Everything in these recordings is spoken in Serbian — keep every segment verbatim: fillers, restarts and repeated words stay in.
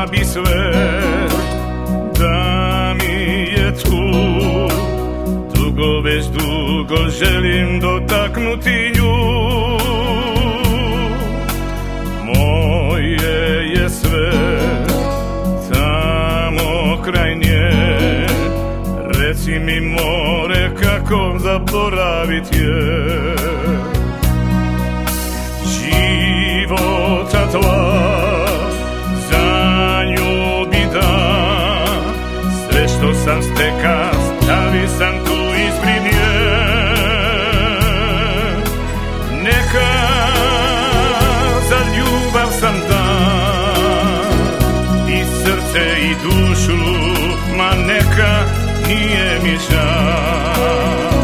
bi sve da mi je tu. Dugo, već dugo želim dotaknuti nju. Moje je sve tamo kraj nje. Reci mi more, kako zaboravit je. Života tva za nju bi da. Sve što sam steka stavi sam tu ispred nje. Neka za ljubav sam dan i srce i dušu, ma neka nije mi žal.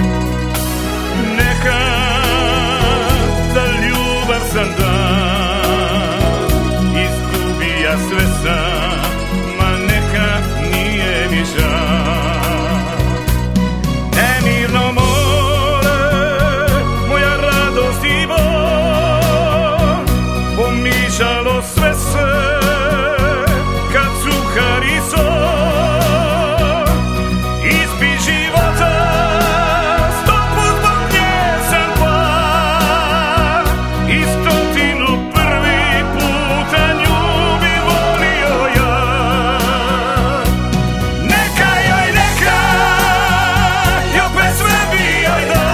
Neka za ljubav sam dan, izgubi ja sve sam, ma neka nije mi žal. Nemirno more, moja radost i bol, pomišalo sve se kad cukar i sol. Ispi života sto put zbog nje sam pao, i stotinu prvi puta nju bi volio ja. Neka joj, neka, i opet sve bi joj da,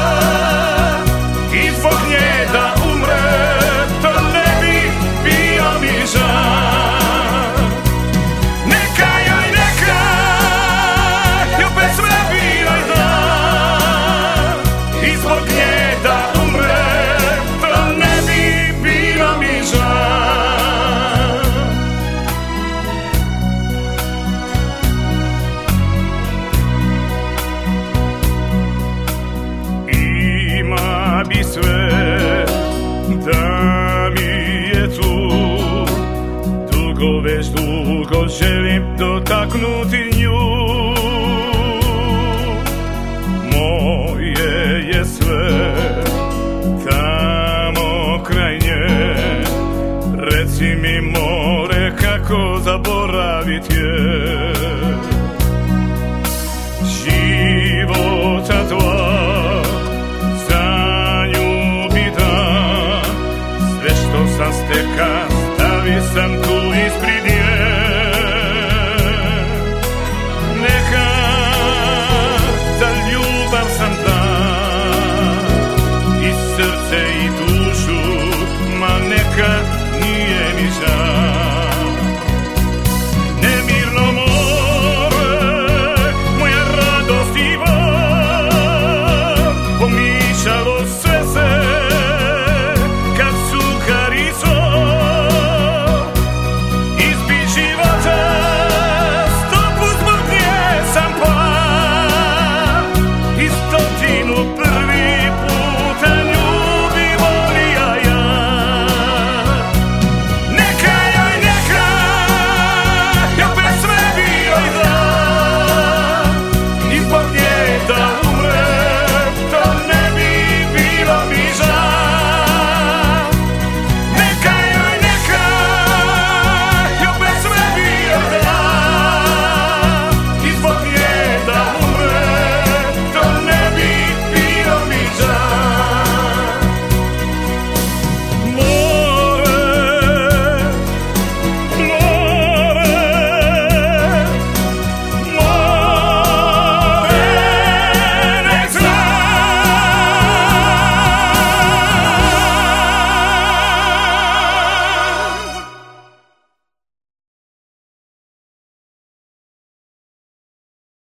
i zbog nje da umre, to ne bi bio mi žal. Neka joj, neka, i opet sve bi joj da, i zbog nje da umre, to ne bi bio mi žal. Ima bi sve da mi je tu. Dugo, već dugo želim dotaknuti nju. Moje je sve tamo kraj nje. Reci mi more, kako zaboravit je.